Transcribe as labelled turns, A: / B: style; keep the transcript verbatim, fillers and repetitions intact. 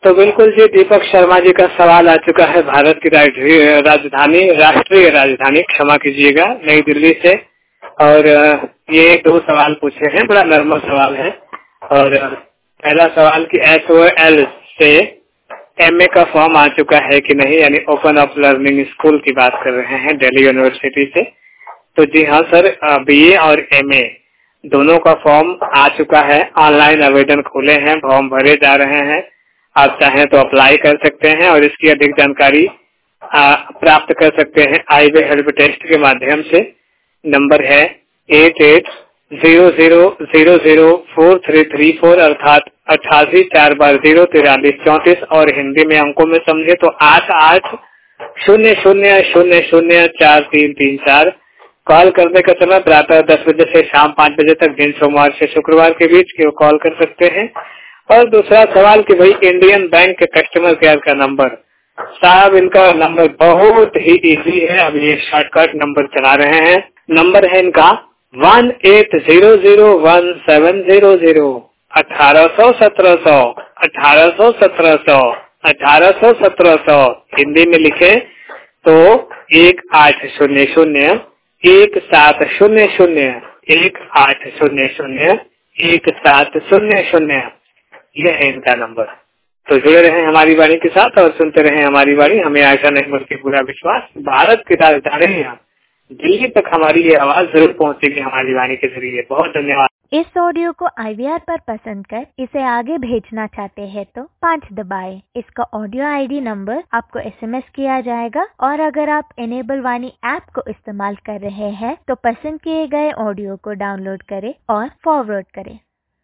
A: तो बिल्कुल जी, दीपक शर्मा जी का सवाल आ चुका है भारत की राजधानी राष्ट्रीय राजधानी क्षमा कीजिएगा नई दिल्ली से। और ये दो सवाल पूछे हैं, बड़ा नॉर्मल सवाल है। और पहला सवाल कि एस ओ एल से एम ए का फॉर्म आ चुका है कि नहीं, यानी ओपन अप लर्निंग स्कूल की बात कर रहे हैं दिल्ली यूनिवर्सिटी से। तो जी हाँ सर, बी ए और एम ए दोनों का फॉर्म आ चुका है। ऑनलाइन आवेदन खोले हैं, फॉर्म भरे जा रहे हैं। आप चाहें तो अप्लाई कर सकते हैं और इसकी अधिक जानकारी आ, प्राप्त कर सकते हैं आई वे हेल्प टेस्ट के माध्यम से। नंबर है eight eight zero zero zero zero four three three four अर्थात अट्ठासी चार बार जीरो तिरालीस चौंतीस और हिंदी में अंकों में समझे तो आठ आठ शून्य शून्य शून्य शून्य चार तीन तीन चार। कॉल करने का समय प्रातः दस बजे से शाम पाँच बजे तक, दिन सोमवार से शुक्रवार के बीच की कॉल कर सकते हैं। और दूसरा सवाल कि भाई इंडियन बैंक के कस्टमर केयर का नंबर, साहब इनका नंबर बहुत ही इजी है, अब ये शॉर्टकट नंबर चला रहे हैं। नंबर है इनका one eight zero zero one seven zero zero अठारह सौ सत्रह सौ अठारह सौ सत्रह सौ अठारह सौ सत्रह सौ। हिंदी में लिखे तो एक आठ शून्य शून्य एक सात शून्य शून्य एक आठ शून्य शून्य एक सात शून्य शून्य, ये है इनका नंबर। तो जुड़े रहें हमारी वाणी के साथ और सुनते रहें हमारी वाणी। हमें आशा नहीं बल्कि पूरा विश्वास, भारत की राजधानी यहाँ दिल्ली तक हमारी ये आवाज जरूर पहुंचेगी हमारी वाणी के जरिए। बहुत धन्यवाद।
B: इस ऑडियो को आई वी आर पर पसंद कर इसे आगे भेजना चाहते हैं तो पाँच दबाएं। इसका ऑडियो आई डी नंबर आपको एस एम एस किया जाएगा। और अगर आप इनेबल वाणी ऐप को इस्तेमाल कर रहे हैं तो पसंद किए गए ऑडियो को डाउनलोड करें और फॉरवर्ड करें।